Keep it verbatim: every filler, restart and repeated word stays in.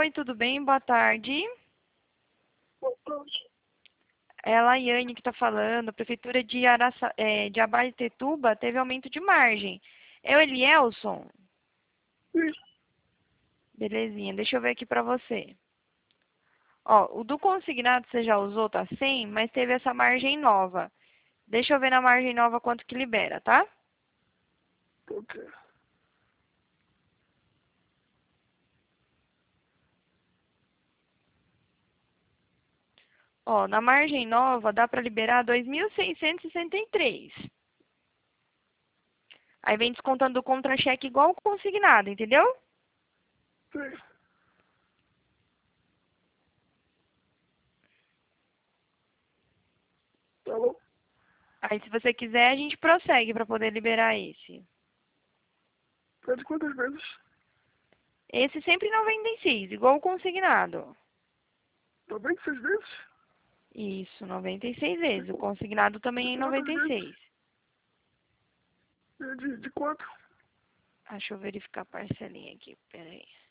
Oi, tudo bem? Boa tarde. Boa tarde. É a Laiane que está falando. A Prefeitura de, Araça, é, de Abaetetuba teve aumento de margem. É o Elielson? Isso. Belezinha, deixa eu ver aqui para você. Ó, o do consignado você já usou, tá cem, mas teve essa margem nova. Deixa eu ver na margem nova quanto que libera, tá? Ok. Ó, na margem nova dá para liberar dois mil seiscentos e sessenta e três. Aí vem descontando do contra-cheque igual o consignado, entendeu? Sim. Tá bom? Aí se você quiser, a gente prossegue para poder liberar esse. É de quantas vezes? Esse sempre noventa e seis, igual o consignado. noventa e seis vezes? Isso, noventa e seis vezes. De, O qu- consignado de também é em quantas noventa e vezes? seis. É de, de quanto? Deixa eu verificar a parcelinha aqui, peraí.